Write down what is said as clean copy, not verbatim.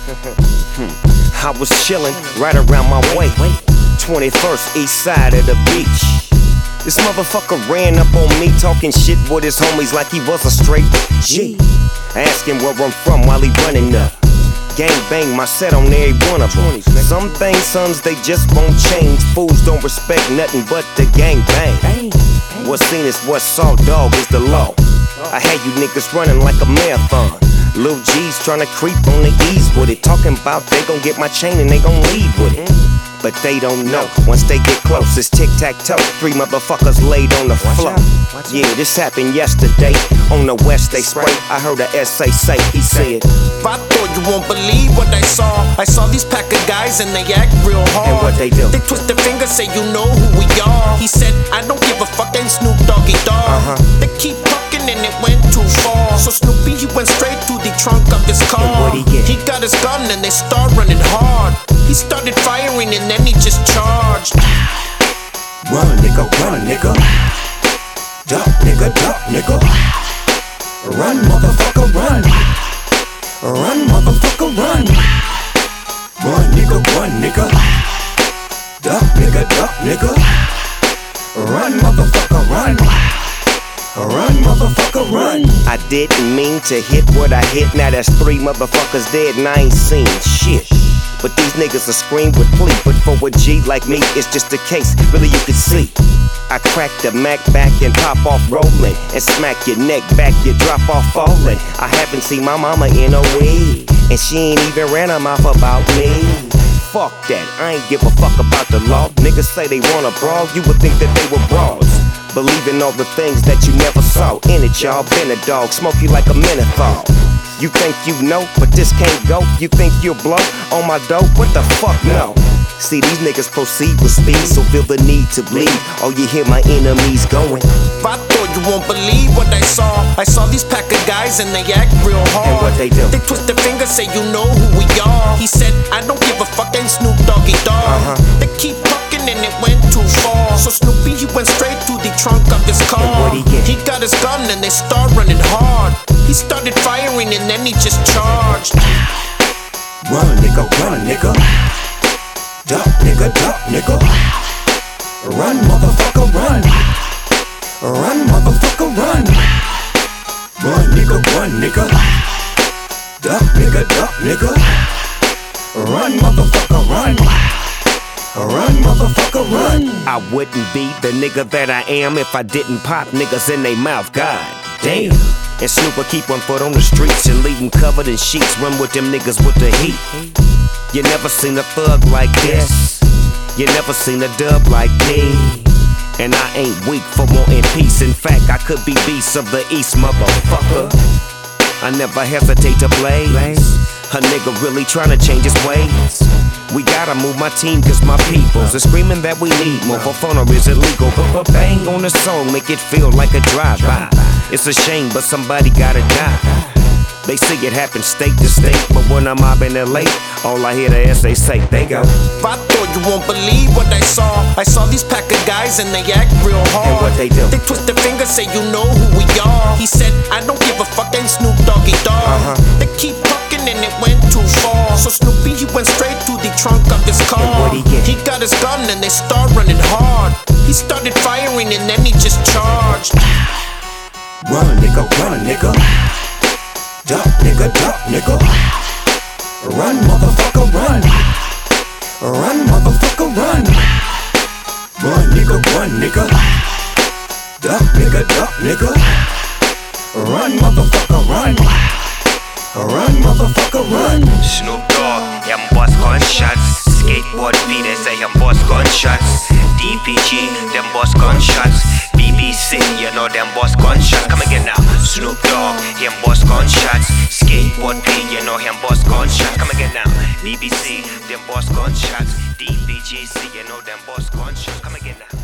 I was chillin' right around my way, 21st east side of the beach. This motherfucker ran up on me talking shit with his homies like he was a straight G. Asking where I'm from while he running up. Gang bang my set on every one of them. Some things, sons, they just won't change. Fools don't respect nothing but the gang bang. What's seen is what's saw, dog, is the law. I had you niggas running like a marathon. Lil G's tryna creep on the ease with it. Talking about they gon' get my chain and they gon' leave with it. But they don't know, once they get close, it's tic-tac-toe. 3 motherfuckers laid on the floor. Yeah, this happened yesterday. On the west they spray, I heard a SA say, he said, I thought you won't believe what I saw these pack of guys and they act real hard. And what they do? They twist their fingers, say you know who we are. He said, I don't give a fuck, ain't Snoop Doggy Dogg. They keep talking and it went too far. So Snoopy, he went straight to the trunk of his car. And what'd he get? He got his gun and they start running hard. He started firing and then he just charged. Run, nigga, run, nigga. Duck, nigga, duck, nigga. Run, motherfucker, run. Run, motherfucker, run. Run, nigga, run, nigga. Duck, nigga, duck, nigga. Run, motherfucker, run. Run, motherfucker, run. I didn't mean to hit what I hit. Now that's 3 motherfuckers dead and I ain't seen shit. But these niggas will scream with plea. But for a G like me, it's just a case, really you can see. I crack the Mac back and pop off rolling, and smack your neck back, you drop off falling. I haven't seen my mama in a week, and she ain't even ran her mouth about me. Fuck that, I ain't give a fuck about the law. Niggas say they wanna brawl, you would think that they were broads. Believing all the things that you never saw. In it, y'all, been a dog, smoke you like a menthol. You think you know, but this can't go. You think you'll blow on my dope? What the fuck, no. See, these niggas proceed with speed, so feel the need to bleed. Oh, you hear my enemies going. I thought you won't believe what I saw these pack of guys and they act real hard. And what they do? They twist their fingers, say you know who we are. He said, I don't give a fuck, ain't Snoop Doggy Dogg. They keep talking and it went too far. So Snoopy, he went straight to the trunk of his car. And what'd he get? He got his gun and they start running hard. He started firing and then he just charged. Run, nigga, run, nigga. Duck, nigga, duck, nigga. Run, motherfucker, run. Run, motherfucker, run. Run, nigga, run, nigga. Duck, nigga, duck, nigga. Run, motherfucker, run. Run, motherfucker, run. I wouldn't be the nigga that I am if I didn't pop niggas in they mouth, god damn. And Snoop will keep 1 foot on the streets and leave them covered in sheets. Run with them niggas with the heat. You never seen a thug like this. You never seen a dub like me. And I ain't weak for wanting peace. In fact, I could be beast of the east, motherfucker. I never hesitate to blaze. A nigga really tryna change his ways. We gotta move my team cause my peoples are screaming that we need more. For fun or is illegal? But bang on the song, make it feel like a drive-by. It's a shame, but somebody gotta die. They see it happen state to state, but when I'm mobbing LA, all I hear the SA say, they go. I thought you won't believe what I saw these pack of guys and they act real hard. And what they do? They twist their fingers, say you know who we are. He said, I don't give a fuck, ain't Snoop Doggy Dogg. They keep talking and it went too far. So Snoopy, he went straight to the trunk of his car. And what'd he get? He got his gun and they start running hard. He started firing and then he just charged. Run, nigga, run, nigga. Duck, nigga, duck, nigga. Run, motherfucker, run. Run, motherfucker, run. Run, nigga, run, nigga. Duck, nigga, duck, nigga. Run, motherfucker, run. Run, motherfucker, run. Snoop Dogg, him boss gunshots. Skateboard P, they say him boss gunshots. DPG, them boss gunshots. BBC, you know them boss gunshots. Come again now. Snoop Dogg, him boss gunshots. Skateboard P, you know him boss gunshots. Come again now. BBC, them boss gunshots. DPG, you know them boss gunshots. Come again now.